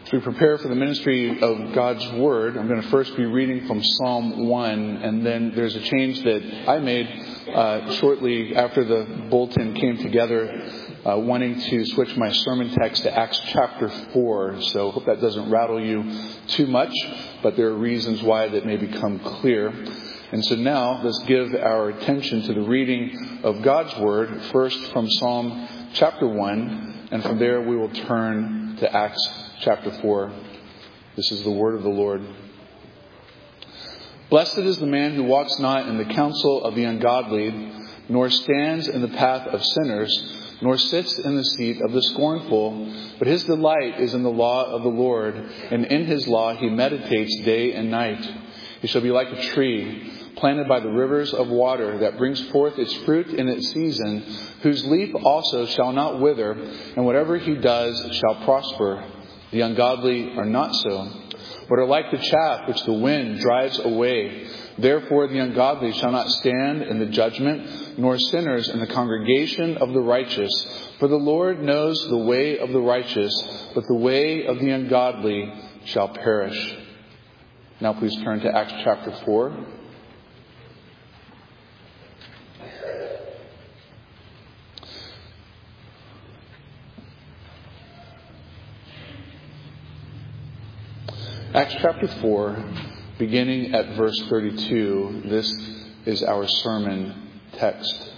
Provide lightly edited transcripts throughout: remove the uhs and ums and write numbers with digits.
As we prepare for the ministry of God's Word, I'm going to first be reading from Psalm 1, and then there's a change that I made shortly after the bulletin came together, wanting to switch my sermon text to Acts chapter 4. So I hope that doesn't rattle you too much, but there are reasons why that may become clear. And so now let's give our attention to the reading of God's Word, first from Psalm chapter 1, and from there we will turn to Acts chapter 4. This is the word of the Lord. Blessed is the man who walks not in the counsel of the ungodly, nor stands in the path of sinners, nor sits in the seat of the scornful. But his delight is in the law of the Lord, and in his law he meditates day and night. He shall be like a tree planted by the rivers of water, that brings forth its fruit in its season, whose leaf also shall not wither, and whatever he does shall prosper. The ungodly are not so, but are like the chaff which the wind drives away. Therefore the ungodly shall not stand in the judgment, nor sinners in the congregation of the righteous. For the Lord knows the way of the righteous, but the way of the ungodly shall perish. Now please turn to Acts chapter 4. Acts chapter 4, beginning at verse 32, this is our sermon text.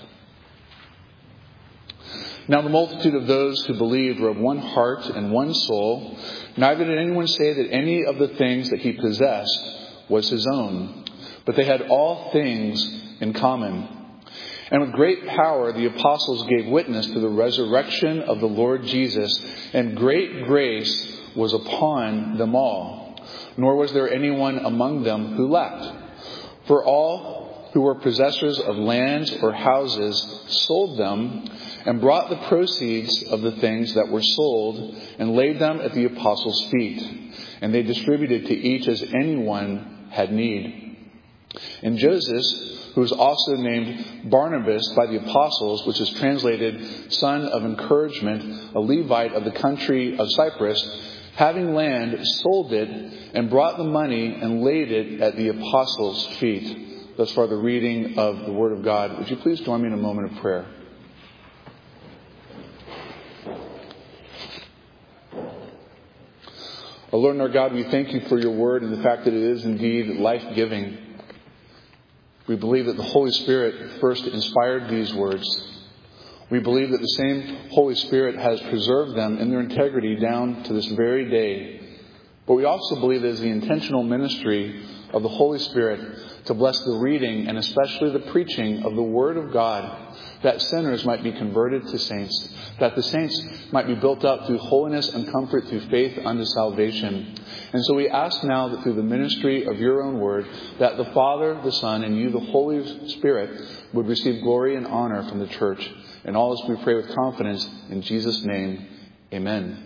Now the multitude of those who believed were of one heart and one soul. Neither did anyone say that any of the things that he possessed was his own, but they had all things in common. And with great power the apostles gave witness to the resurrection of the Lord Jesus, and great grace was upon them all. Nor was there anyone among them who lacked. For all who were possessors of lands or houses sold them and brought the proceeds of the things that were sold and laid them at the apostles' feet. And they distributed to each as anyone had need. And Joseph, who was also named Barnabas by the apostles, which is translated son of encouragement, a Levite of the country of Cyprus, having land, sold it, and brought the money and laid it at the apostles' feet. Thus far the reading of the Word of God. Would you please join me in a moment of prayer? O Lord and our God, we thank you for your Word and the fact that it is indeed life-giving. We believe that the Holy Spirit first inspired these words. We believe that the same Holy Spirit has preserved them in their integrity down to this very day. But we also believe it is the intentional ministry of the Holy Spirit to bless the reading and especially the preaching of the Word of God, that sinners might be converted to saints, that the saints might be built up through holiness and comfort through faith unto salvation. And so we ask now that through the ministry of your own Word, that the Father, the Son, and you, the Holy Spirit, would receive glory and honor from the church. And all this we pray with confidence in Jesus' name. Amen.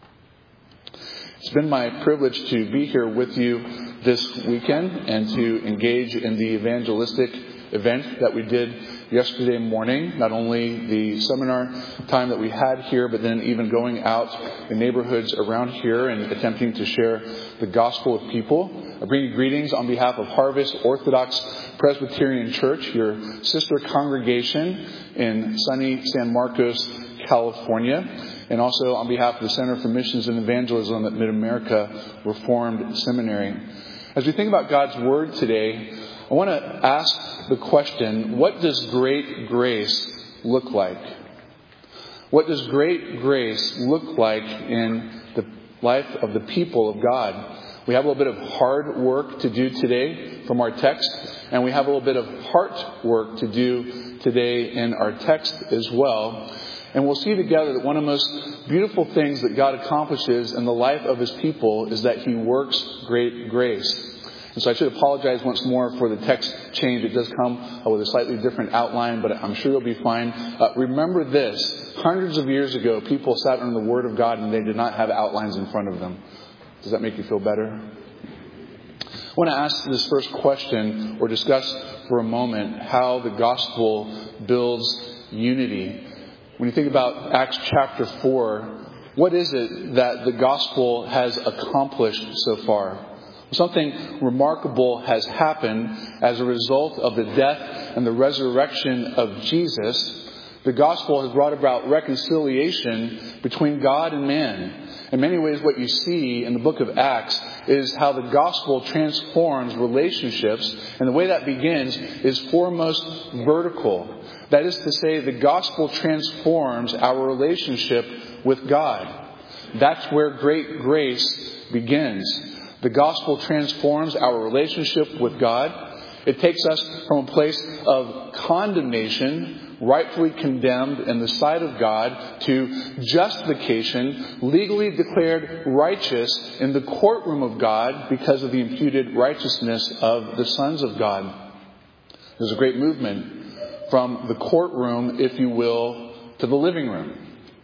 It's been my privilege to be here with you this weekend and to engage in the evangelistic event that we did yesterday morning. Not only the seminar time that we had here, but then even going out in neighborhoods around here and attempting to share the gospel with people. I bring you greetings on behalf of Harvest Orthodox Presbyterian Church, your sister congregation in sunny San Marcos, California, and also on behalf of the Center for Missions and Evangelism at Mid-America Reformed Seminary. As we think about God's Word today, I want to ask the question, what does great grace look like? What does great grace look like in the life of the people of God? We have a little bit of hard work to do today from our text, and we have a little bit of heart work to do today in our text as well. And we'll see together that one of the most beautiful things that God accomplishes in the life of His people is that He works great grace. And so I should apologize once more for the text change. It does come with a slightly different outline, but I'm sure you'll be fine. Remember this. Hundreds of years ago, people sat under the Word of God and they did not have outlines in front of them. Does that make you feel better? I want to ask this first question or discuss for a moment how the gospel builds unity. When you think about Acts chapter 4, What is it that the gospel has accomplished so far? Something remarkable has happened as a result of the death and the resurrection of Jesus. The gospel has brought about reconciliation between God and man. In many ways, what you see in the book of Acts is how the gospel transforms relationships. And the way that begins is foremost vertical. That is to say, the gospel transforms our relationship with God. That's where great grace begins. The gospel transforms our relationship with God. It takes us from a place of condemnation, rightfully condemned in the sight of God, to justification, legally declared righteous in the courtroom of God because of the imputed righteousness of the sons of God. There's a great movement from the courtroom, if you will, to the living room.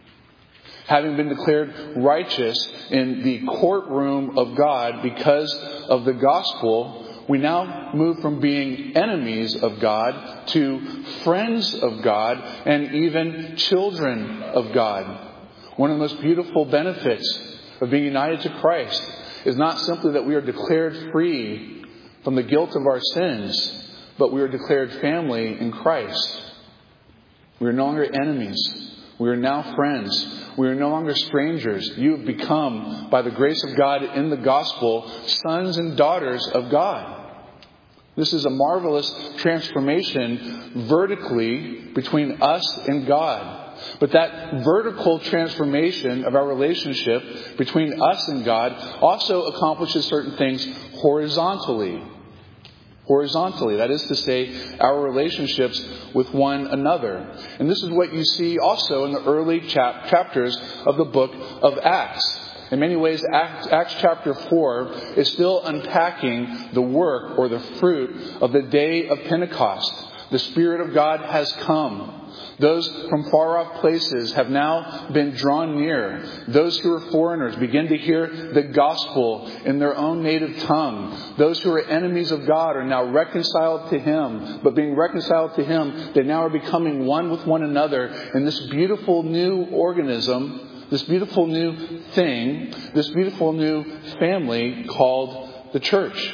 Having been declared righteous in the courtroom of God because of the gospel, we now move from being enemies of God to friends of God and even children of God. One of the most beautiful benefits of being united to Christ is not simply that we are declared free from the guilt of our sins, but we are declared family in Christ. We are no longer enemies. We are now friends. We are no longer strangers. You have become, by the grace of God in the gospel, sons and daughters of God. This is a marvelous transformation vertically between us and God. But that vertical transformation of our relationship between us and God also accomplishes certain things horizontally. Horizontally, that is to say, our relationships with one another. And this is what you see also in the early chapters of the book of Acts. In many ways, Acts chapter 4 is still unpacking the work or the fruit of the day of Pentecost. The Spirit of God has come. Those from far off places have now been drawn near. Those who are foreigners begin to hear the gospel in their own native tongue. Those who are enemies of God are now reconciled to Him. But being reconciled to Him, they now are becoming one with one another in this beautiful new organism, this beautiful new thing, this beautiful new family called the church.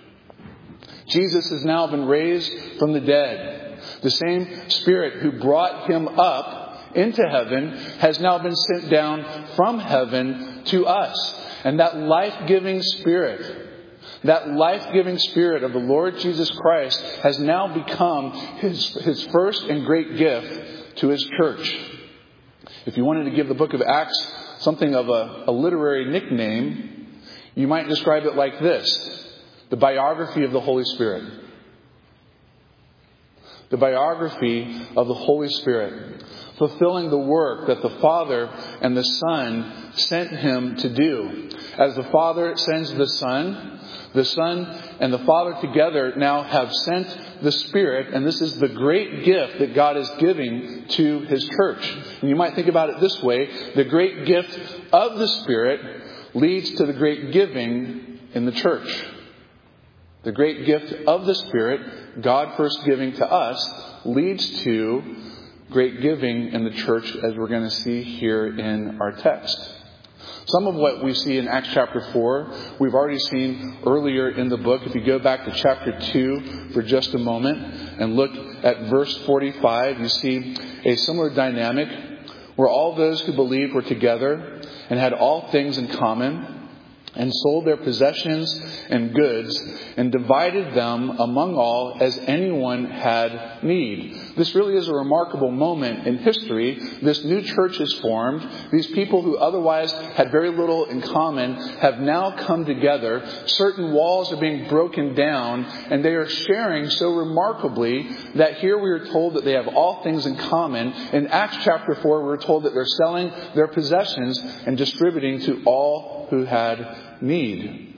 Jesus has now been raised from the dead. The same Spirit who brought Him up into heaven has now been sent down from heaven to us. And that life-giving Spirit of the Lord Jesus Christ has now become His first and great gift to His church. If you wanted to give the book of Acts something of a literary nickname, you might describe it like this: the biography of the Holy Spirit. The biography of the Holy Spirit, fulfilling the work that the Father and the Son sent Him to do. As the Father sends the Son and the Father together now have sent the Spirit, and this is the great gift that God is giving to His church. And you might think about it this way: the great gift of the Spirit leads to the great giving in the church. The great gift of the Spirit, God first giving to us, leads to great giving in the church, as we're going to see here in our text. Some of what we see in Acts chapter 4, we've already seen earlier in the book. If you go back to chapter 2 for just a moment and look at verse 45, you see a similar dynamic where all those who believed were together and had all things in common, and sold their possessions and goods, and divided them among all as anyone had need. This really is a remarkable moment in history. This new church is formed. These people who otherwise had very little in common have now come together. Certain walls are being broken down, and they are sharing so remarkably that here we are told that they have all things in common. In Acts chapter 4, we're told that they're selling their possessions and distributing to all who had need.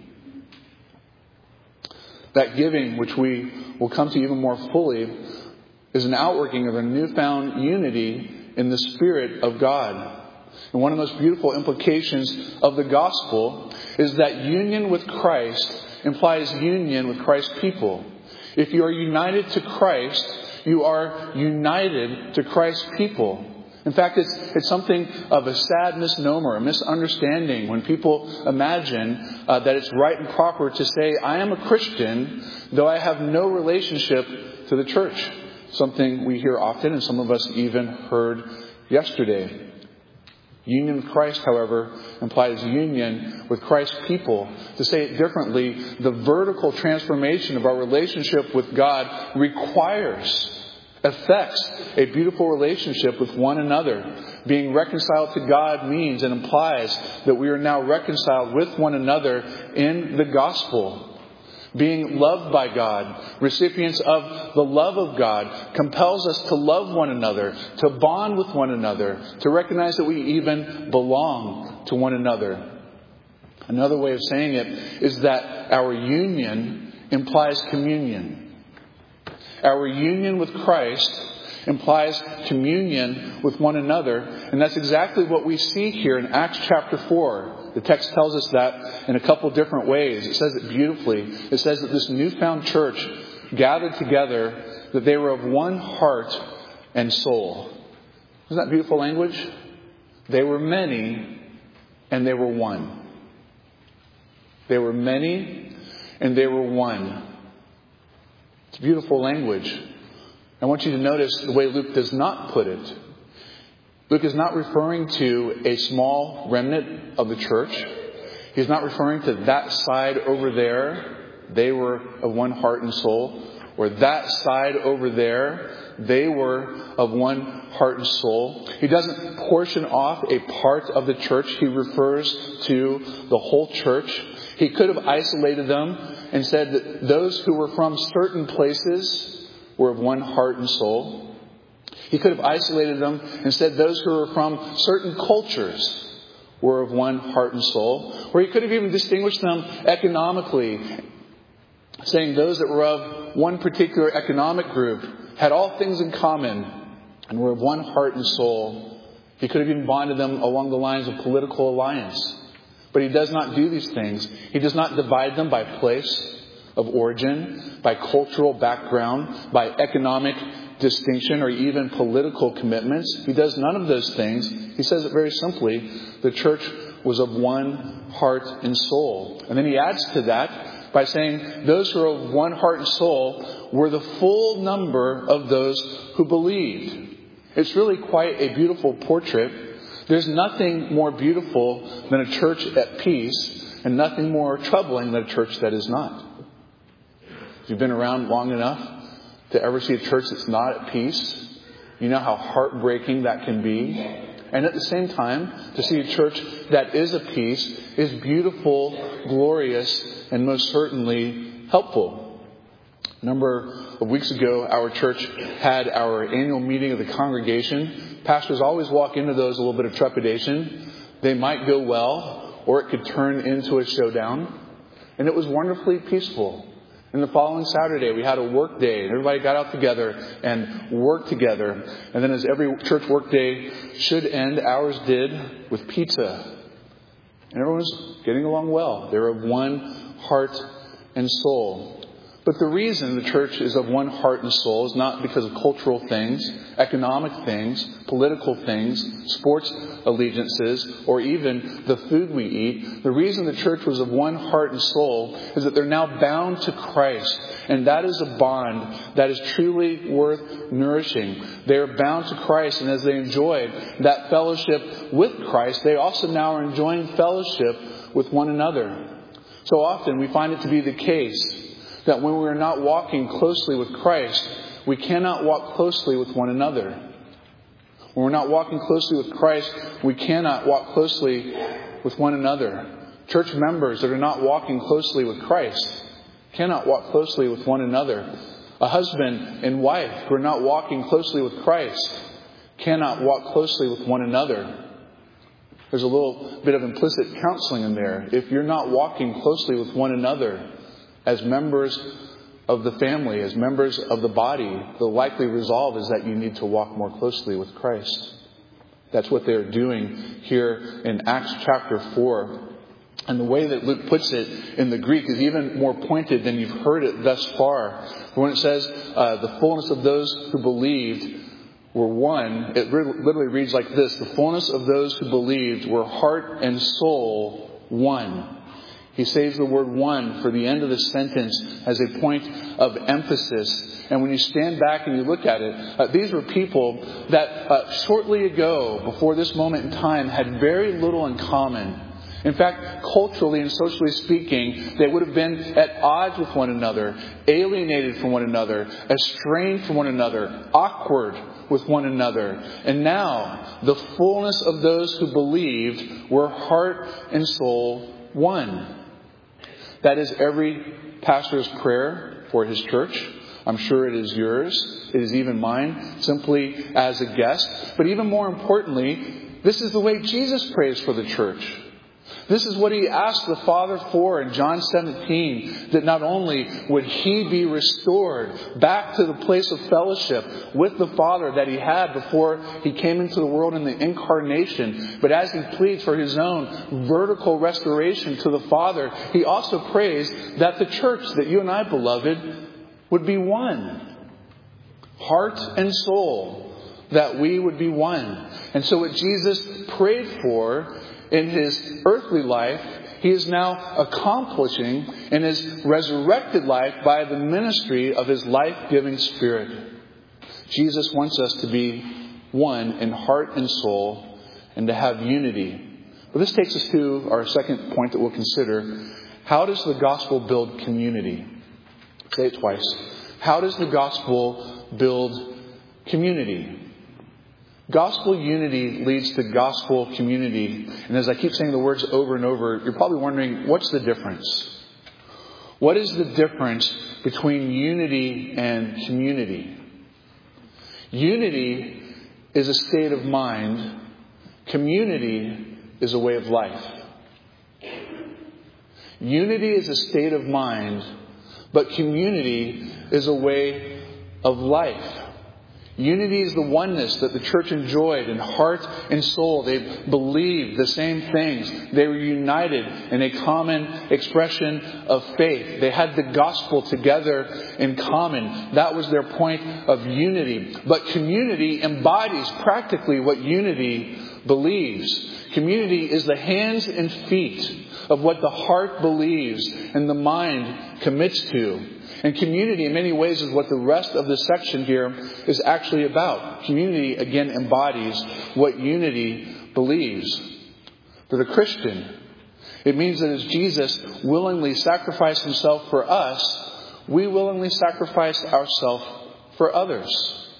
That giving, which we will come to even more fully, is an outworking of a newfound unity in the Spirit of God. And one of the most beautiful implications of the gospel is that union with Christ implies union with Christ's people. If you are united to Christ, you are united to Christ's people. In fact, it's something of a sad misnomer, a misunderstanding when people imagine that it's right and proper to say, I am a Christian, though I have no relationship to the church. Something we hear often, and some of us even heard yesterday. Union with Christ, however, implies union with Christ's people. To say it differently, the vertical transformation of our relationship with God affects a beautiful relationship with one another. Being reconciled to God means and implies that we are now reconciled with one another in the gospel. Being loved by God, recipients of the love of God, compels us to love one another, to bond with one another, to recognize that we even belong to one another. Another way of saying it is that our union implies communion. Our union with Christ implies communion with one another, and that's exactly what we see here in Acts chapter 4. The text tells us that in a couple different ways. It says it beautifully. It says that this newfound church gathered together, that they were of one heart and soul. Isn't that beautiful language? They were many and they were one. They were many and they were one. It's beautiful language. I want you to notice the way Luke does not put it. Luke is not referring to a small remnant of the church. He's not referring to that side over there. They were of one heart and soul. Or that side over there. They were of one heart and soul. He doesn't portion off a part of the church. He refers to the whole church. He could have isolated them and said that those who were from certain places were of one heart and soul. He could have isolated them and said those who were from certain cultures were of one heart and soul. Or he could have even distinguished them economically, saying those that were of one particular economic group had all things in common and were of one heart and soul. He could have even bonded them along the lines of political alliance. But he does not do these things. He does not divide them by place of origin, by cultural background, by economic distinction, or even political commitments. He does none of those things. He says it very simply. The church was of one heart and soul. And then he adds to that by saying those who are of one heart and soul were the full number of those who believed. It's really quite a beautiful portrait. There's nothing more beautiful than a church at peace, and nothing more troubling than a church that is not. If you've been around long enough to ever see a church that's not at peace, you know how heartbreaking that can be. And at the same time, to see a church that is at peace is beautiful, glorious, and most certainly helpful. A number of weeks ago, our church had our annual meeting of the congregation. Pastors always walk into those a little bit of trepidation. They might go well, or it could turn into a showdown. And it was wonderfully peaceful. And the following Saturday, we had a work day, and everybody got out together and worked together. And then as every church work day should end, ours did, with pizza. And everyone was getting along well. They were of one heart and soul. But the reason the church is of one heart and soul is not because of cultural things, economic things, political things, sports allegiances, or even the food we eat. The reason the church was of one heart and soul is that they're now bound to Christ. And that is a bond that is truly worth nourishing. They are bound to Christ, and as they enjoy that fellowship with Christ, they also now are enjoying fellowship with one another. So often we find it to be the case that when we are not walking closely with Christ, we cannot walk closely with one another. When we're not walking closely with Christ, we cannot walk closely with one another. Church members that are not walking closely with Christ cannot walk closely with one another. A husband and wife who are not walking closely with Christ cannot walk closely with one another. There's a little bit of implicit counseling in there. If you're not walking closely with one another, as members of the family, as members of the body, the likely resolve is that you need to walk more closely with Christ. That's what they're doing here in Acts chapter 4. And the way that Luke puts it in the Greek is even more pointed than you've heard it thus far. When it says, the fullness of those who believed were one. It literally reads like this: the fullness of those who believed were heart and soul one. He saves the word one for the end of the sentence as a point of emphasis. And when you stand back and you look at it, these were people that shortly ago, before this moment in time, had very little in common. In fact, culturally and socially speaking, they would have been at odds with one another, alienated from one another, estranged from one another, awkward with one another. And now, the fullness of those who believed were heart and soul one. That is every pastor's prayer for his church. I'm sure it is yours. It is even mine, simply as a guest. But even more importantly, this is the way Jesus prays for the church. This is what he asked the Father for in John 17, that not only would he be restored back to the place of fellowship with the Father that he had before he came into the world in the incarnation, but as he pleads for his own vertical restoration to the Father, he also prays that the church, that you and I, beloved, would be one. Heart and soul, that we would be one. And so what Jesus prayed for in his earthly life, he is now accomplishing in his resurrected life by the ministry of his life-giving Spirit. Jesus wants us to be one in heart and soul and to have unity. But this takes us to our second point that we'll consider. How does the gospel build community? Say it twice. How does the gospel build community? Gospel unity leads to gospel community. And as I keep saying the words over and over, you're probably wondering, what's the difference? What is the difference between unity and community? Unity is a state of mind. Community is a way of life. Unity is a state of mind, but community is a way of life. Unity is the oneness that the church enjoyed in heart and soul. They believed the same things. They were united in a common expression of faith. They had the gospel together in common. That was their point of unity. But community embodies practically what unity believes. Community is the hands and feet of what the heart believes and the mind commits to. And community, in many ways, is what the rest of this section here is actually about. Community, again, embodies what unity believes. For the Christian, it means that as Jesus willingly sacrificed himself for us, we willingly sacrifice ourselves for others.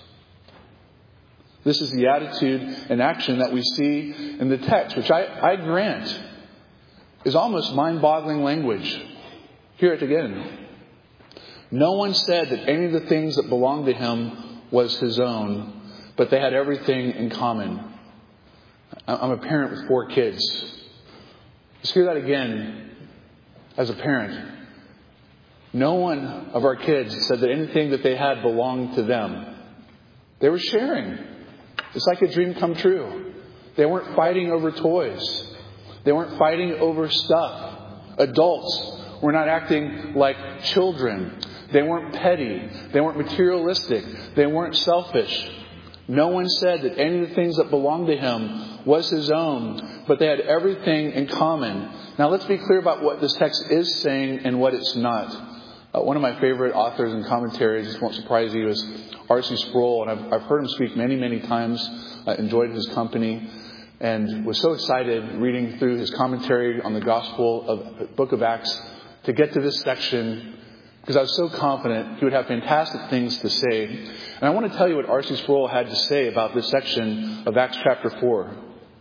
This is the attitude and action that we see in the text, which I grant is almost mind-boggling language. Hear it again. No one said that any of the things that belonged to him was his own, but they had everything in common. I'm a parent with 4 kids. Let's hear that again as a parent. No one of our kids said that anything that they had belonged to them. They were sharing. It's like a dream come true. They weren't fighting over toys. They weren't fighting over stuff. Adults were not acting like children. They weren't petty. They weren't materialistic. They weren't selfish. No one said that any of the things that belonged to him was his own, but they had everything in common. Now let's be clear about what this text is saying and what it's not. One of my favorite authors and commentaries, this won't surprise you, is R.C. Sproul. And I've heard him speak many, many times. I enjoyed his company and was so excited reading through his commentary on the Gospel of the Book of Acts to get to this section, because I was so confident he would have fantastic things to say. And I want to tell you what R.C. Sproul had to say about this section of Acts chapter 4.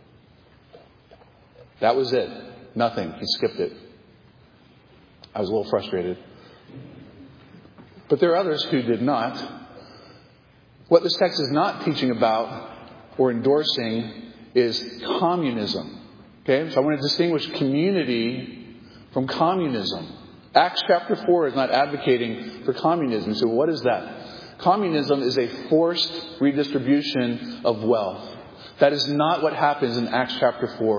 That was it. Nothing. He skipped it. I was a little frustrated. But there are others who did not. What this text is not teaching about or endorsing is communism. Okay? So I want to distinguish community from communism. Acts chapter 4 is not advocating for communism. So what is that? Communism is a forced redistribution of wealth. That is not what happens in Acts chapter 4.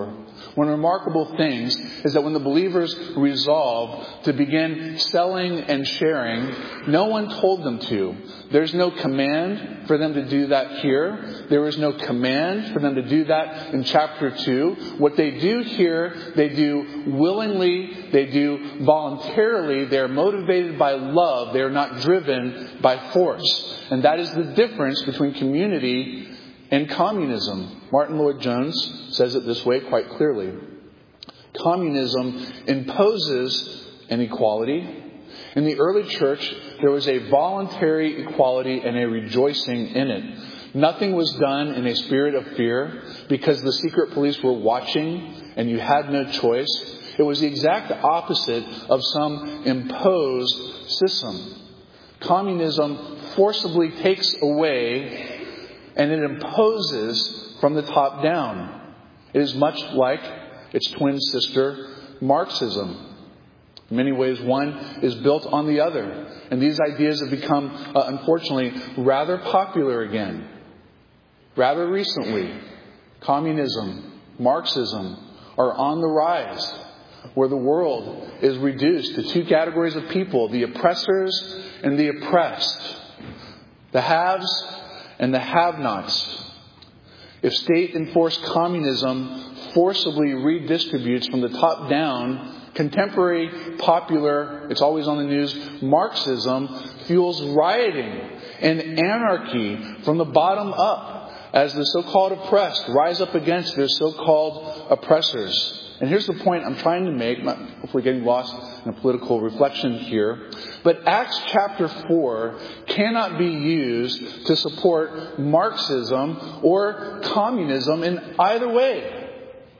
One of the remarkable things is that when the believers resolved to begin selling and sharing, no one told them to. There's no command for them to do that here. There is no command for them to do that in chapter 2. What they do here, they do willingly, they do voluntarily. They're motivated by love. They are not driven by force. And that is the difference between community and communism. Martin Lloyd-Jones says it this way quite clearly. Communism imposes an equality. In the early church, there was a voluntary equality and a rejoicing in it. Nothing was done in a spirit of fear because the secret police were watching and you had no choice. It was the exact opposite of some imposed system. Communism forcibly takes away and it imposes from the top down. It is much like its twin sister, Marxism. In many ways, one is built on the other. And these ideas have become, unfortunately, rather popular again. Rather recently, communism, Marxism are on the rise, where the world is reduced to two categories of people, the oppressors and the oppressed, the haves and the have-nots. If state-enforced communism forcibly redistributes from the top down, contemporary, popular, it's always on the news, Marxism fuels rioting and anarchy from the bottom up as the so-called oppressed rise up against their so-called oppressors. And here's the point I'm trying to make, not hopefully getting lost in a political reflection here. But Acts chapter 4 cannot be used to support Marxism or communism in either way.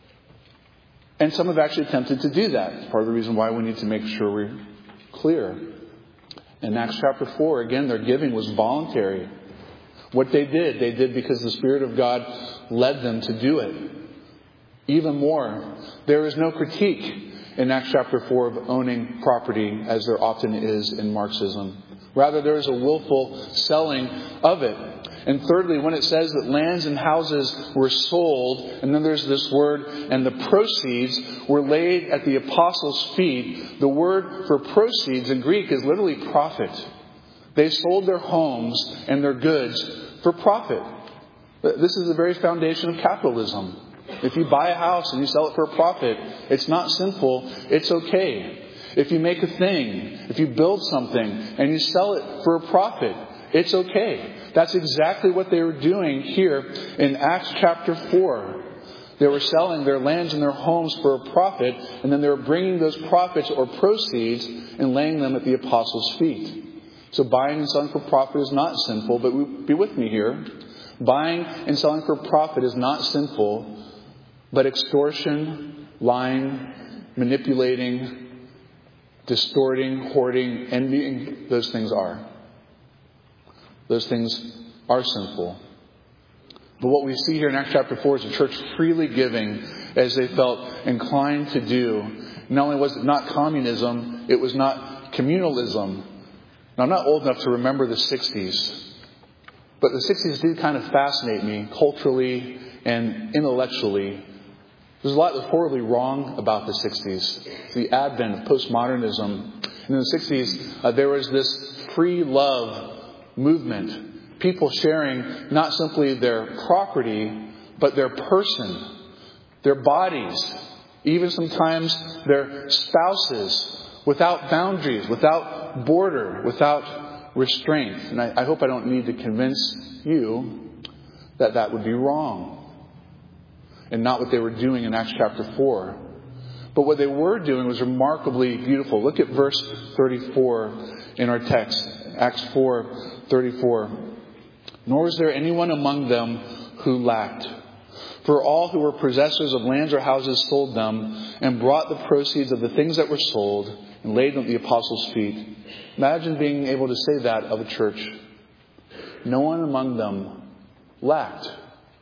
And some have actually attempted to do that. It's part of the reason why we need to make sure we're clear. In Acts chapter 4, again, their giving was voluntary. What they did because the Spirit of God led them to do it. Even more, there is no critique in Acts chapter 4 of owning property as there often is in Marxism. Rather, there is a willful selling of it. And thirdly, when it says that lands and houses were sold, and then there's this word, and the proceeds were laid at the apostles' feet, the word for proceeds in Greek is literally profit. They sold their homes and their goods for profit. This is the very foundation of capitalism. If you buy a house and you sell it for a profit, it's not sinful, it's okay. If you make a thing, if you build something and you sell it for a profit, it's okay. That's exactly what they were doing here in Acts chapter 4. They were selling their lands and their homes for a profit, and then they were bringing those profits or proceeds and laying them at the apostles' feet. So buying and selling for profit is not sinful, but be with me here. Buying and selling for profit is not sinful, but extortion, lying, manipulating, distorting, hoarding, envying, those things are. Those things are sinful. But what we see here in Acts chapter 4 is the church freely giving as they felt inclined to do. Not only was it not communism, it was not communalism. Now, I'm not old enough to remember the 60s, but the 60s did kind of fascinate me culturally and intellectually. There's a lot that's horribly wrong about the 60s. The advent of postmodernism. In the 60s, there was this free love movement. People sharing not simply their property, but their person, their bodies, even sometimes their spouses, without boundaries, without border, without restraint. And I hope I don't need to convince you that that would be wrong. And not what they were doing in Acts chapter 4. But what they were doing was remarkably beautiful. Look at verse 34 in our text. Acts 4:34. Nor was there anyone among them who lacked. For all who were possessors of lands or houses sold them and brought the proceeds of the things that were sold and laid them at the apostles' feet. Imagine being able to say that of a church. No one among them lacked.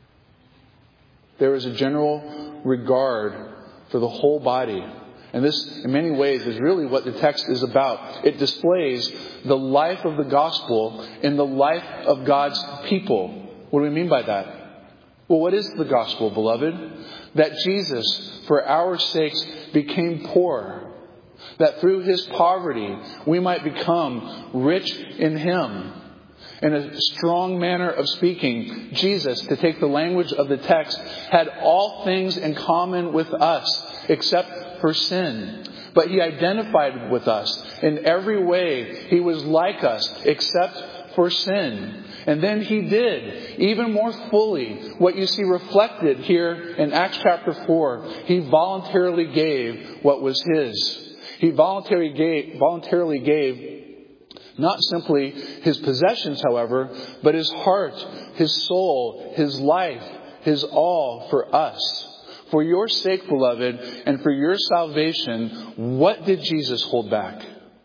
There is a general regard for the whole body. And this, in many ways, is really what the text is about. It displays the life of the gospel in the life of God's people. What do we mean by that? Well, what is the gospel, beloved? That Jesus, for our sakes, became poor. That through his poverty, we might become rich in him. In a strong manner of speaking, Jesus, to take the language of the text, had all things in common with us, except for sin. But he identified with us. In every way, he was like us, except for sin. And then he did, even more fully, what you see reflected here in Acts chapter 4. He voluntarily gave what was his. He voluntarily gave not simply his possessions, however, but his heart, his soul, his life, his all for us. For your sake, beloved, and for your salvation, what did Jesus hold back?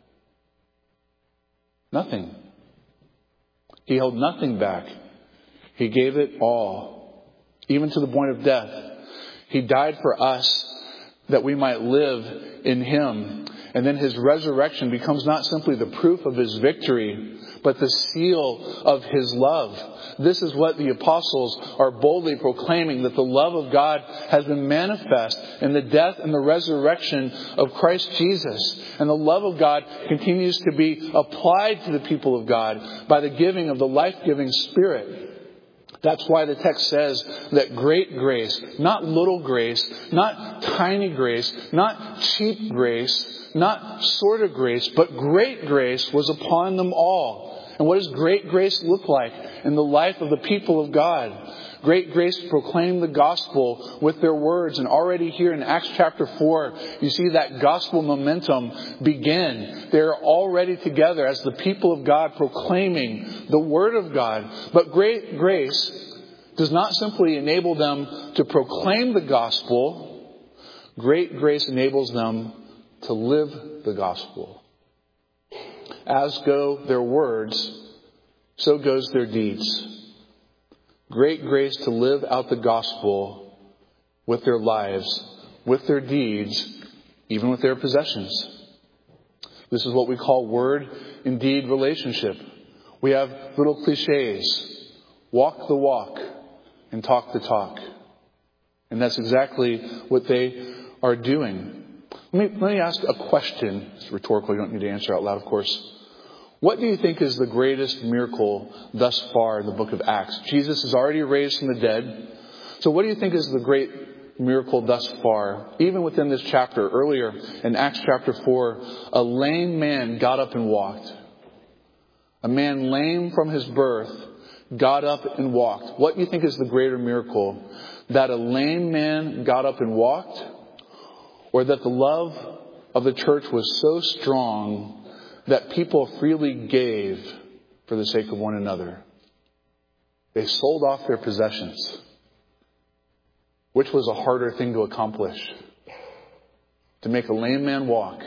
Nothing. He held nothing back. He gave it all, even to the point of death. He died for us that we might live in him. And then his resurrection becomes not simply the proof of his victory, but the seal of his love. This is what the apostles are boldly proclaiming, that the love of God has been manifest in the death and the resurrection of Christ Jesus. And the love of God continues to be applied to the people of God by the giving of the life-giving Spirit. That's why the text says that great grace, not little grace, not tiny grace, not cheap grace, not sort of grace, but great grace was upon them all. And what does great grace look like in the life of the people of God? Great grace proclaim the gospel with their words. And already here in Acts chapter 4, you see that gospel momentum begin. They're already together as the people of God proclaiming the word of God. But great grace does not simply enable them to proclaim the gospel. Great grace enables them to live the gospel. As go their words, so goes their deeds. Great grace to live out the gospel with their lives, with their deeds, even with their possessions. This is what we call word and deed relationship. We have little cliches. Walk the walk and talk the talk. And that's exactly what they are doing. Let me ask a question. It's rhetorical. You don't need to answer out loud, of course. What do you think is the greatest miracle thus far in the book of Acts? Jesus is already raised from the dead. So what do you think is the great miracle thus far? Even within this chapter, earlier in Acts chapter 4, a lame man got up and walked. A man lame from his birth got up and walked. What do you think is the greater miracle? That a lame man got up and walked? Or that the love of the church was so strong that people freely gave for the sake of one another? They sold off their possessions. Which was a harder thing to accomplish? To make a lame man walk,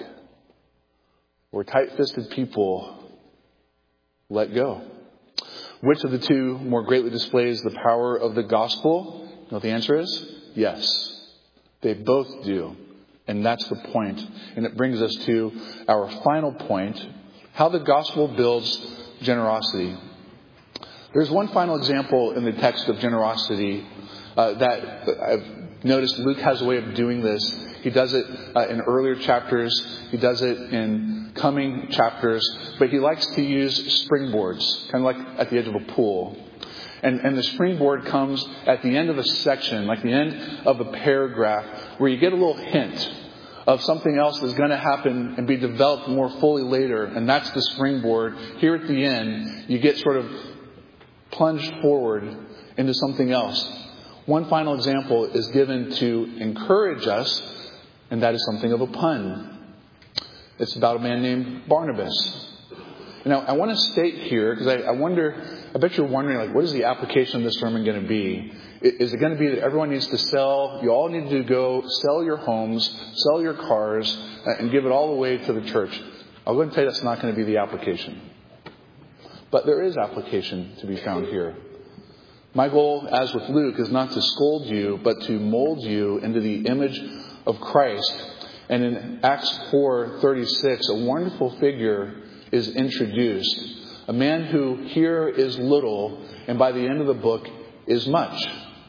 or tight-fisted people let go? Which of the two more greatly displays the power of the gospel? You know what the answer is? Yes. They both do. And that's the point. And it brings us to our final point, how the gospel builds generosity. There's one final example in the text of generosity that I've noticed Luke has a way of doing this. He does it in earlier chapters. He does it in coming chapters. But he likes to use springboards, kind of like at the edge of a pool. And the springboard comes at the end of a section, like the end of a paragraph, where you get a little hint of something else that's going to happen and be developed more fully later. And that's the springboard. Here at the end, you get sort of plunged forward into something else. One final example is given to encourage us, and that is something of a pun. It's about a man named Barnabas. Now, I want to state here, because I bet you're wondering, like, what is the application of this sermon going to be? Is it going to be that everyone needs to sell? You all need to go sell your homes, sell your cars, and give it all away to the church. I'll go ahead and tell you that's not going to be the application. But there is application to be found here. My goal, as with Luke, is not to scold you, but to mold you into the image of Christ. And in Acts 4:36, a wonderful figure is introduced. A man who here is little, and by the end of the book is much.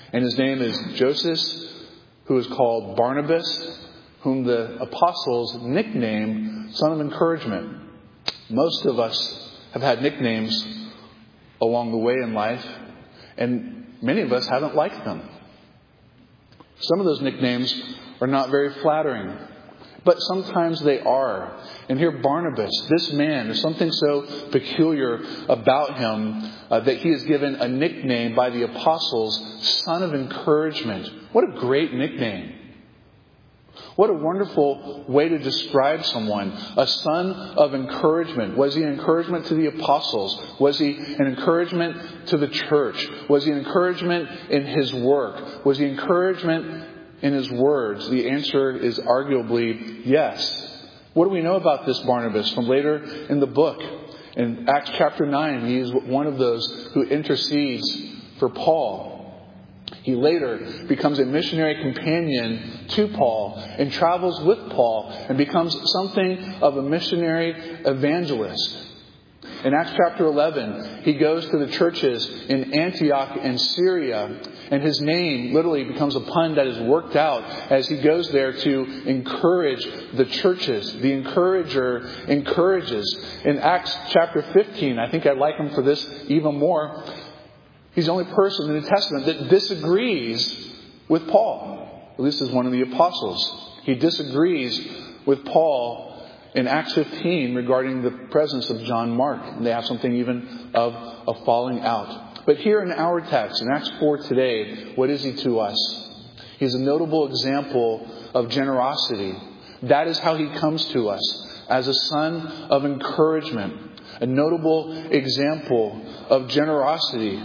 And his name is Joseph, who is called Barnabas, whom the apostles nickname Son of Encouragement. Most of us have had nicknames along the way in life, and many of us haven't liked them. Some of those nicknames are not very flattering, but sometimes they are. And here Barnabas, this man, there's something so peculiar about him that he is given a nickname by the apostles, Son of Encouragement. What a great nickname. What a wonderful way to describe someone. A son of encouragement. Was he an encouragement to the apostles? Was he an encouragement to the church? Was he an encouragement in his work? Was he encouragement in his words? The answer is arguably yes. What do we know about this Barnabas from later in the book? In Acts chapter 9, he is one of those who intercedes for Paul. He later becomes a missionary companion to Paul and travels with Paul and becomes something of a missionary evangelist. In Acts chapter 11, he goes to the churches in Antioch and Syria, and his name literally becomes a pun that is worked out as he goes there to encourage the churches. The encourager encourages. In Acts chapter 15, I think I like him for this even more. He's the only person in the New Testament that disagrees with Paul. Well, this is one of the apostles. He disagrees with Paul in Acts 15 regarding the presence of John Mark. And they have something even of a falling out. But here in our text, in Acts 4 today, what is he to us? He's a notable example of generosity. That is how he comes to us, as a son of encouragement. A notable example of generosity.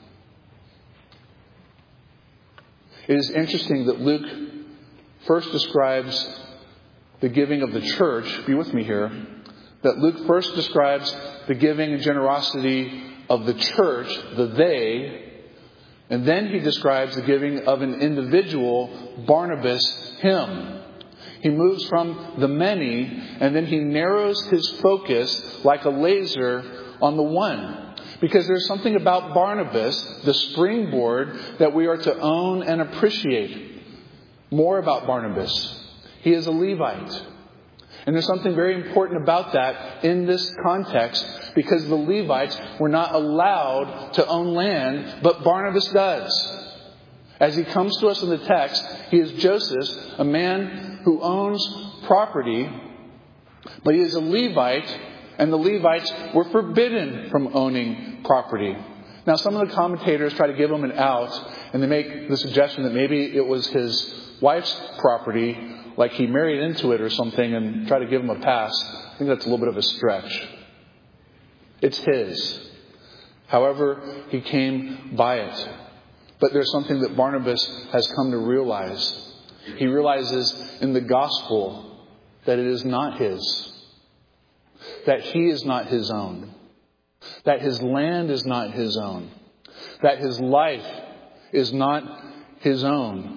It is interesting that Luke first describes the giving of the church. Be with me here. That Luke first describes the giving and generosity of the church, the they, and then he describes the giving of an individual, Barnabas, him. He moves from the many, and then he narrows his focus like a laser on the one. Because there's something about Barnabas, the springboard, that we are to own and appreciate. More about Barnabas. He is a Levite. And there's something very important about that in this context, because the Levites were not allowed to own land, but Barnabas does. As he comes to us in the text, he is Joseph, a man who owns property, but he is a Levite, and the Levites were forbidden from owning property. Now, some of the commentators try to give him an out, and they make the suggestion that maybe it was his wife's property, like he married into it or something, and try to give him a pass. I think that's a little bit of a stretch. It's his. However, he came by it. But there's something that Barnabas has come to realize. He realizes in the gospel that it is not his. That he is not his own. That his land is not his own. That his life is not his own.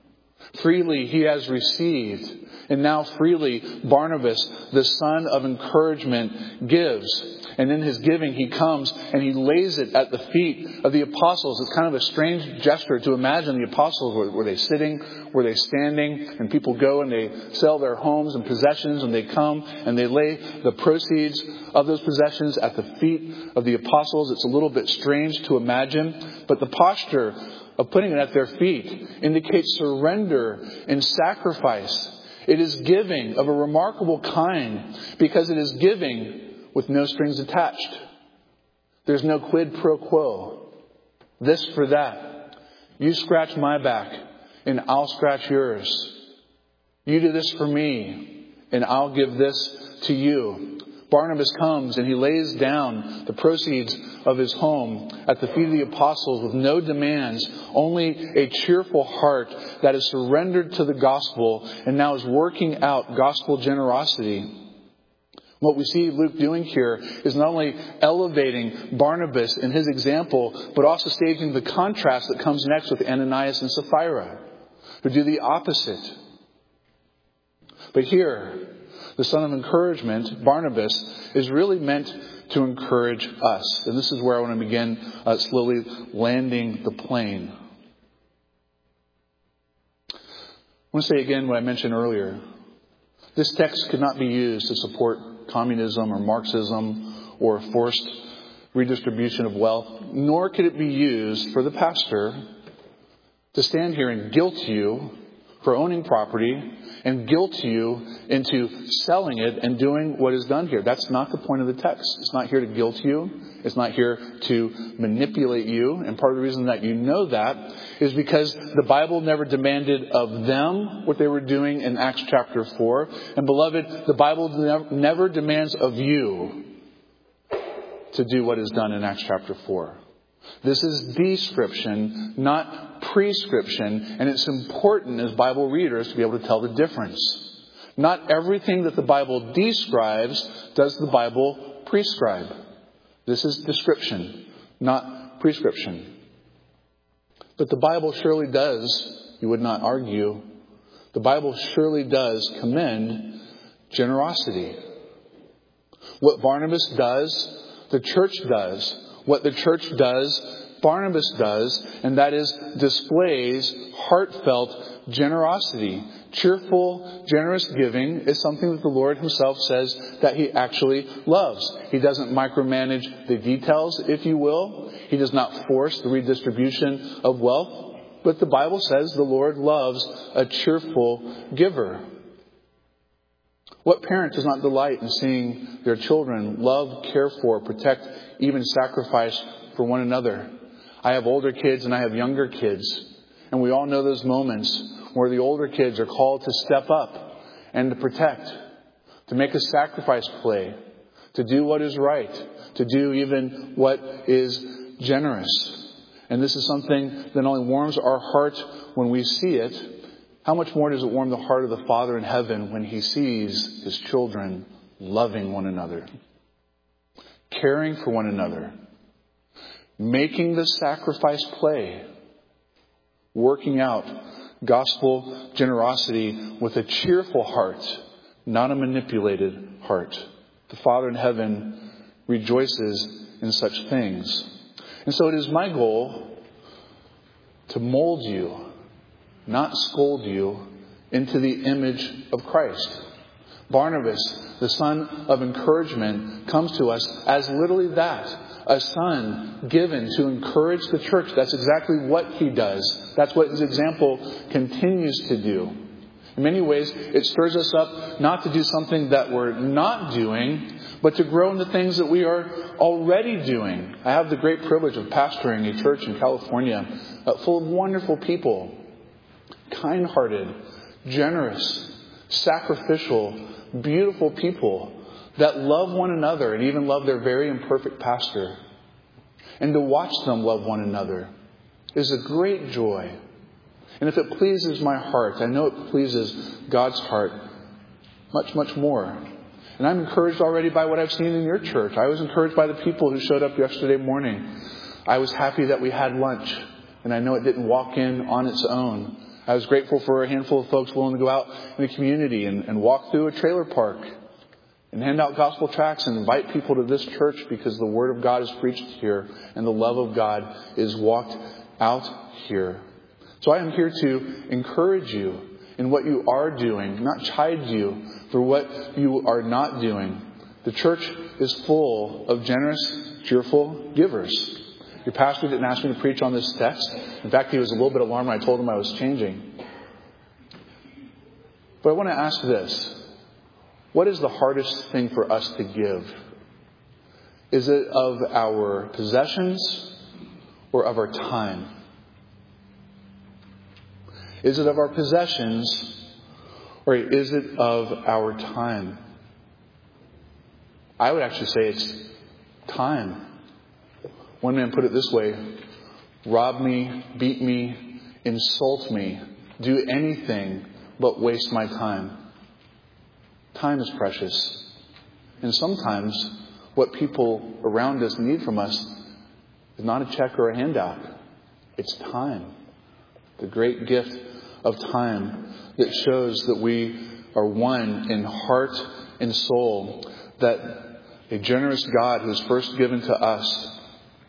Freely he has received, and now freely Barnabas, the son of encouragement, gives. And in his giving, he comes and he lays it at the feet of the apostles. It's kind of a strange gesture to imagine the apostles. Were they sitting? Were they standing? And people go and they sell their homes and possessions, and they come and they lay the proceeds of those possessions at the feet of the apostles. It's a little bit strange to imagine, but the posture of putting it at their feet indicates surrender and sacrifice. It is giving of a remarkable kind, because it is giving with no strings attached. There's no quid pro quo. This for that. You scratch my back and I'll scratch yours. You do this for me and I'll give this to you. Barnabas comes and he lays down the proceeds of his home at the feet of the apostles with no demands, only a cheerful heart that is surrendered to the gospel and now is working out gospel generosity. What we see Luke doing here is not only elevating Barnabas in his example, but also staging the contrast that comes next with Ananias and Sapphira, who do the opposite. But here, the son of encouragement, Barnabas, is really meant to encourage us. And this is where I want to begin slowly landing the plane. want to say again what I mentioned earlier. This text could not be used to support communism or Marxism or forced redistribution of wealth, nor could it be used for the pastor to stand here and guilt you for owning property and guilt you into selling it and doing what is done here. That's not the point of the text. It's not here to guilt you. It's not here to manipulate you. And part of the reason that you know that is because the Bible never demanded of them what they were doing in Acts chapter 4. And beloved, the Bible never demands of you to do what is done in Acts chapter 4. This is description, not prescription, and it's important as Bible readers to be able to tell the difference. Not everything that the Bible describes does the Bible prescribe. This is description, not prescription. But the Bible surely does, you would not argue, the Bible surely does commend generosity. What Barnabas does, the church does. What the church does, Barnabas does, and that is displays heartfelt generosity. Cheerful, generous giving is something that the Lord himself says that he actually loves. He doesn't micromanage the details, if you will. He does not force the redistribution of wealth. But the Bible says the Lord loves a cheerful giver. What parent does not delight in seeing their children love, care for, protect, even sacrifice for one another? I have older kids and I have younger kids. And we all know those moments where the older kids are called to step up and to protect, to make a sacrifice play, to do what is right, to do even what is generous. And this is something that only warms our heart when we see it. How much more does it warm the heart of the Father in heaven when he sees his children loving one another, caring for one another, making the sacrifice play, working out gospel generosity with a cheerful heart, not a manipulated heart. The Father in heaven rejoices in such things. And so it is my goal to mold you, not scold you, into the image of Christ. Barnabas, the son of encouragement, comes to us as literally that. A son given to encourage the church. That's exactly what he does. That's what his example continues to do. In many ways, it stirs us up not to do something that we're not doing, but to grow in the things that we are already doing. I have the great privilege of pastoring a church in California full of wonderful people. Kind-hearted, generous, sacrificial, beautiful people that love one another and even love their very imperfect pastor. And to watch them love one another is a great joy. And if it pleases my heart, I know it pleases God's heart much, much more. And I'm encouraged already by what I've seen in your church. I was encouraged by the people who showed up yesterday morning. I was happy that we had lunch, and I know it didn't walk in on its own. I was grateful for a handful of folks willing to go out in the community and walk through a trailer park and hand out gospel tracts and invite people to this church because the Word of God is preached here and the love of God is walked out here. So I am here to encourage you in what you are doing, not chide you for what you are not doing. The church is full of generous, cheerful givers. Your pastor didn't ask me to preach on this text. In fact, he was a little bit alarmed when I told him I was changing. But I want to ask this. What is the hardest thing for us to give? Is it of our possessions or of our time? Is it of our possessions or is it of our time? I would actually say it's time. One man put it this way: rob me, beat me, insult me, do anything but waste my time. Time is precious. And sometimes what people around us need from us is not a check or a handout. It's time. The great gift of time that shows that we are one in heart and soul. That a generous God who is first given to us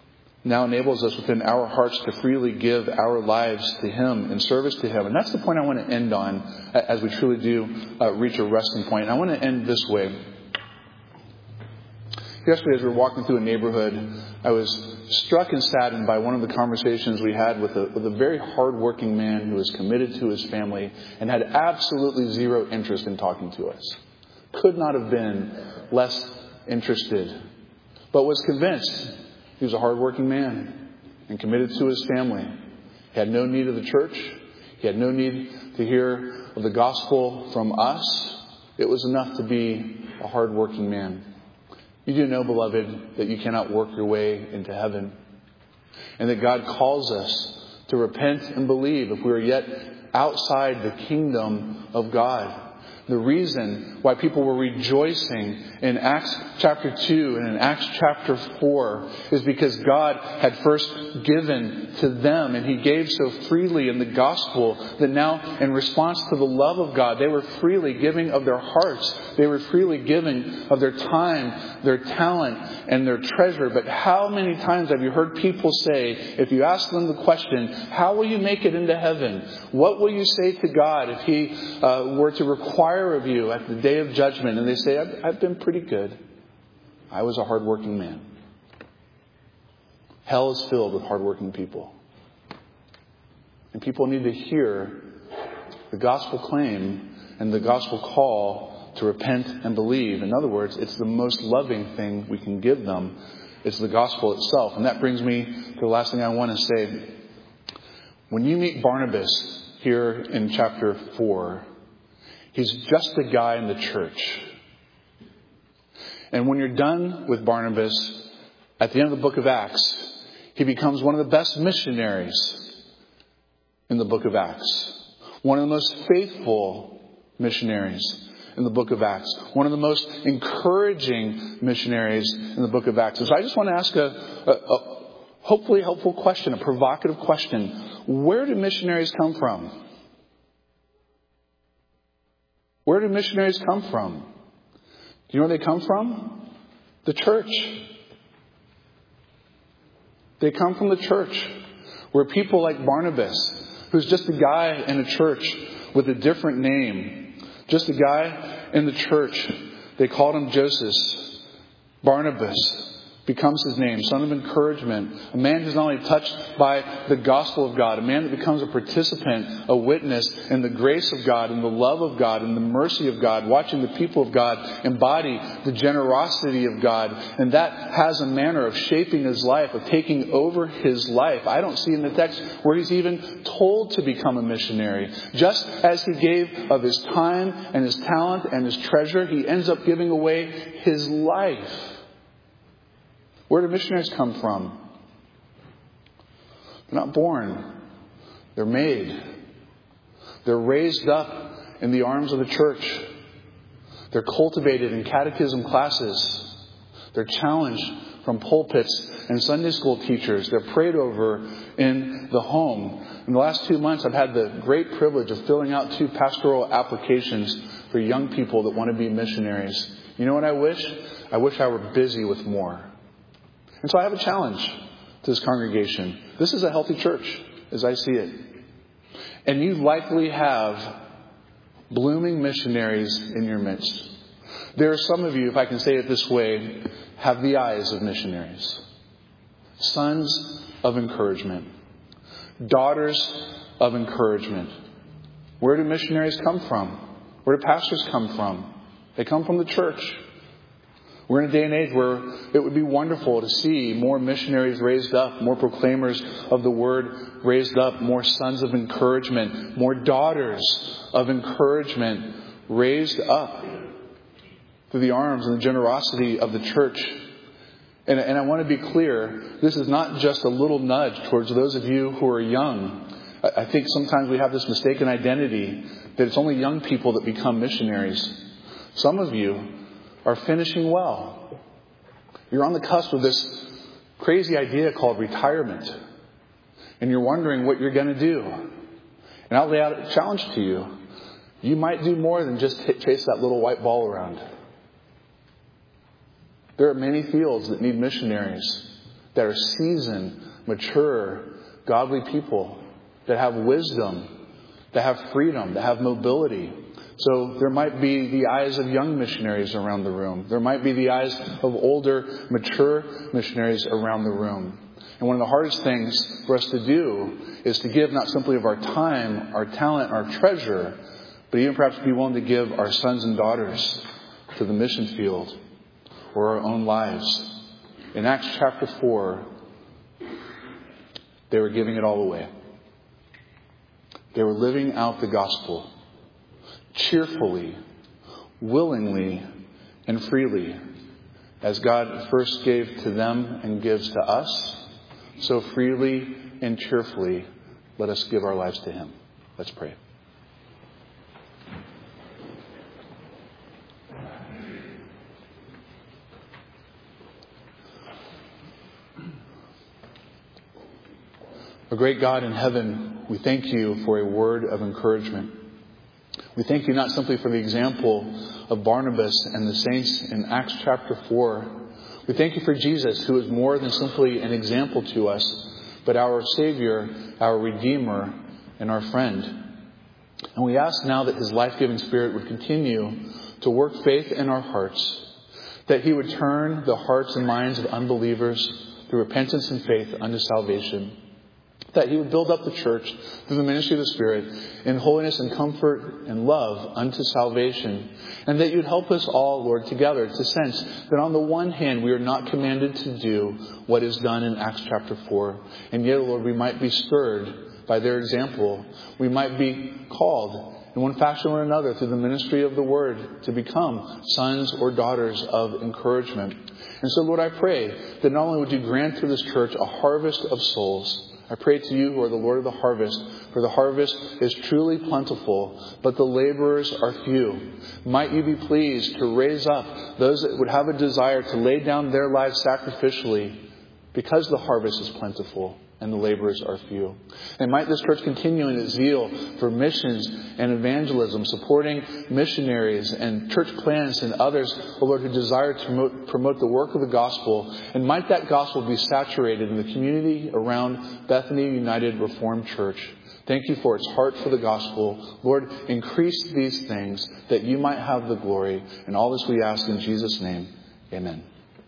now enables us within our hearts to freely give our lives to Him in service to Him. And that's the point I want to end on as we truly do reach a resting point. And I want to end this way. Yesterday, as we were walking through a neighborhood, I was struck and saddened by one of the conversations we had with a very hardworking man who was committed to his family and had absolutely zero interest in talking to us. Could not have been less interested, but was convinced he was a hardworking man and committed to his family. He had no need of the church. He had no need to hear of the gospel from us. It was enough to be a hardworking man. You do know, beloved, that you cannot work your way into heaven, and that God calls us to repent and believe if we are yet outside the kingdom of God. The reason why people were rejoicing in Acts chapter 2 and in Acts chapter 4 is because God had first given to them, and He gave so freely in the gospel that now, in response to the love of God, they were freely giving of their hearts. They were freely giving of their time, their talent, and their treasure. But how many times have you heard people say, if you ask them the question, how will you make it into heaven? What will you say to God if He were to require of you at the day of judgment? And they say, I've been pretty good. I was a hardworking man. Hell is filled with hardworking people. And people need to hear the gospel claim and the gospel call to repent and believe. In other words, it's the most loving thing we can give them. It's the gospel itself. And that brings me to the last thing I want to say. When you meet Barnabas here in chapter 4, he's just a guy in the church. And when you're done with Barnabas, at the end of the book of Acts, he becomes one of the best missionaries in the book of Acts. One of the most faithful missionaries in the book of Acts. One of the most encouraging missionaries in the book of Acts. And so I just want to ask a hopefully helpful question, a provocative question. Where do missionaries come from? Where do missionaries come from? Do you know where they come from? The church. They come from the church, where people like Barnabas, who's just a guy in a church with a different name, just a guy in the church, they called him Joseph. Barnabas becomes his name, son of encouragement. A man who's not only touched by the gospel of God, a man that becomes a participant, a witness in the grace of God and the love of God and the mercy of God, watching the people of God embody the generosity of God. And that has a manner of shaping his life, of taking over his life. I don't see in the text where he's even told to become a missionary. Just as he gave of his time and his talent and his treasure, he ends up giving away his life. Where do missionaries come from? They're not born. They're made. They're raised up in the arms of the church. They're cultivated in catechism classes. They're challenged from pulpits and Sunday school teachers. They're prayed over in the home. In the last 2 months, I've had the great privilege of filling out 2 pastoral applications for young people that want to be missionaries. You know what I wish? I wish I were busy with more. And so I have a challenge to this congregation. This is a healthy church, as I see it. And you likely have blooming missionaries in your midst. There are some of you, if I can say it this way, have the eyes of missionaries. Sons of encouragement. Daughters of encouragement. Where do missionaries come from? Where do pastors come from? They come from the church. We're in a day and age where it would be wonderful to see more missionaries raised up, more proclaimers of the word raised up, more sons of encouragement, more daughters of encouragement raised up through the arms and the generosity of the church. And I want to be clear, this is not just a little nudge towards those of you who are young. I think sometimes we have this mistaken identity that it's only young people that become missionaries. Some of you are finishing well. You're on the cusp of this crazy idea called retirement. And you're wondering what you're going to do. And I'll lay out a challenge to you. You might do more than just chase that little white ball around. There are many fields that need missionaries that are seasoned, mature, godly people that have wisdom, that have freedom, that have mobility. So there might be the eyes of young missionaries around the room. There might be the eyes of older, mature missionaries around the room. And one of the hardest things for us to do is to give not simply of our time, our talent, our treasure, but even perhaps be willing to give our sons and daughters to the mission field or our own lives. In Acts chapter 4, they were giving it all away. They were living out the gospel cheerfully, willingly, and freely, as God first gave to them and gives to us. So freely and cheerfully, let us give our lives to Him. Let's pray. Our great God in heaven, we thank you for a word of encouragement. We thank you not simply for the example of Barnabas and the saints in Acts chapter 4. We thank you for Jesus, who is more than simply an example to us, but our Savior, our Redeemer, and our friend. And we ask now that His life-giving Spirit would continue to work faith in our hearts, that He would turn the hearts and minds of unbelievers through repentance and faith unto salvation, that He would build up the church through the ministry of the Spirit in holiness and comfort and love unto salvation. And that You'd help us all, Lord, together to sense that on the one hand, we are not commanded to do what is done in Acts chapter 4. And yet, Lord, we might be stirred by their example. We might be called in one fashion or another through the ministry of the Word to become sons or daughters of encouragement. And so, Lord, I pray that not only would You grant to this church a harvest of souls, I pray to You who are the Lord of the harvest, for the harvest is truly plentiful, but the laborers are few. Might You be pleased to raise up those that would have a desire to lay down their lives sacrificially, because the harvest is plentiful and the laborers are few. And might this church continue in its zeal for missions and evangelism, supporting missionaries and church plants and others, oh Lord, who desire to promote the work of the gospel. And might that gospel be saturated in the community around Bethany United Reformed Church. Thank You for its heart for the gospel. Lord, increase these things that You might have the glory. And all this we ask in Jesus' name. Amen.